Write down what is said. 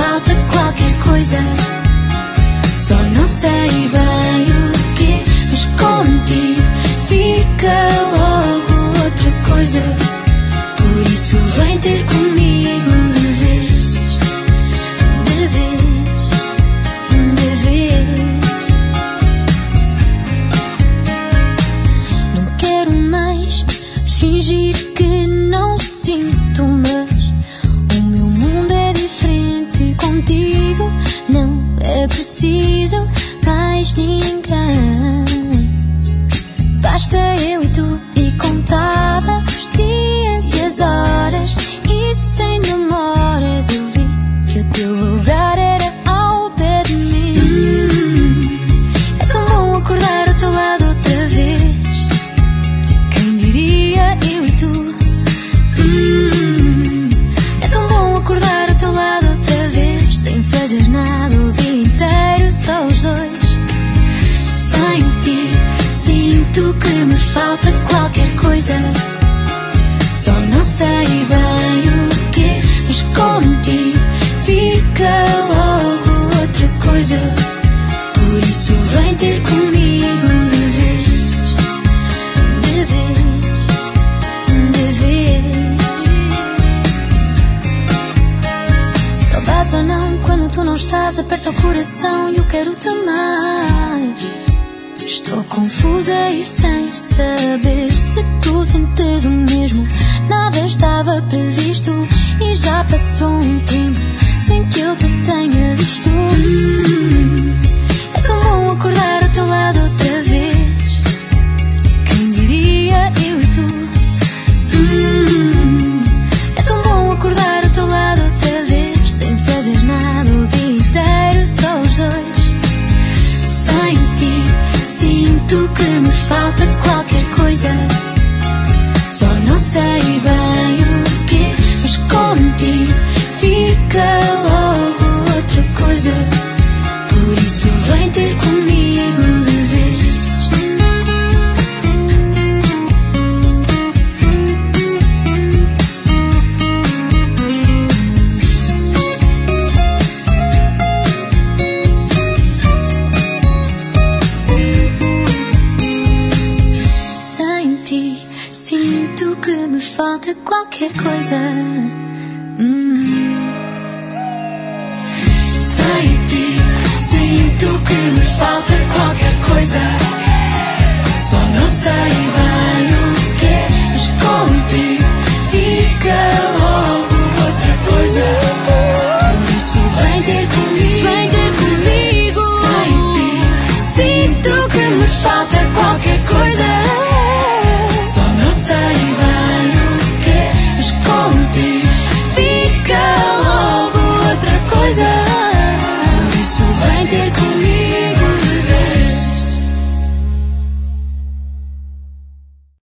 falta qualquer coisa. Só não sei bem o quê, mas contigo fica logo outra coisa. Por isso vem ter comigo de vez, de vez, de vez. Não quero mais fingir que não sinto, mas o meu mundo é diferente contigo. Não é preciso mais ninguém. Basta eu e tu, e contava os dias e as horas, e sem demoras eu vi que o teu lugar era ao pé de mim. É tão bom acordar ao teu lado outra vez. Quem diria eu e tu? É tão bom acordar ao teu lado outra vez, sem fazer nada o dia inteiro, só os dois. Sem ti sinto que me falta qualquer coisa. Só não sei bem o quê, mas contigo fica logo outra coisa. Por isso vem ter comigo de vez, de vez, de vez. Saudades ou não, quando tu não estás, aperta o coração e eu quero-te mais. Estou confusa e sem saber se tu sentes o mesmo. Nada estava previsto e já passou um tempo sem que eu te tenha visto. É tão bom acordar ao teu lado outra vez. Quem diria eu e tu? É tão bom acordar ao teu lado outra vez, sem fazer nada o dia inteiro, só os dois. Sem ti sinto que me falta qualquer coisa. Só não sei bem o quê, mas contigo fica logo outra coisa. Por isso vem ter comigo de vez. Sinto que me falta qualquer coisa. Sem ti, sinto que me falta qualquer coisa. Só não sei bem o quê, mas contigo fica logo outra coisa. Por isso vem ter comigo, vem ter comigo. Sem ti, sinto que me falta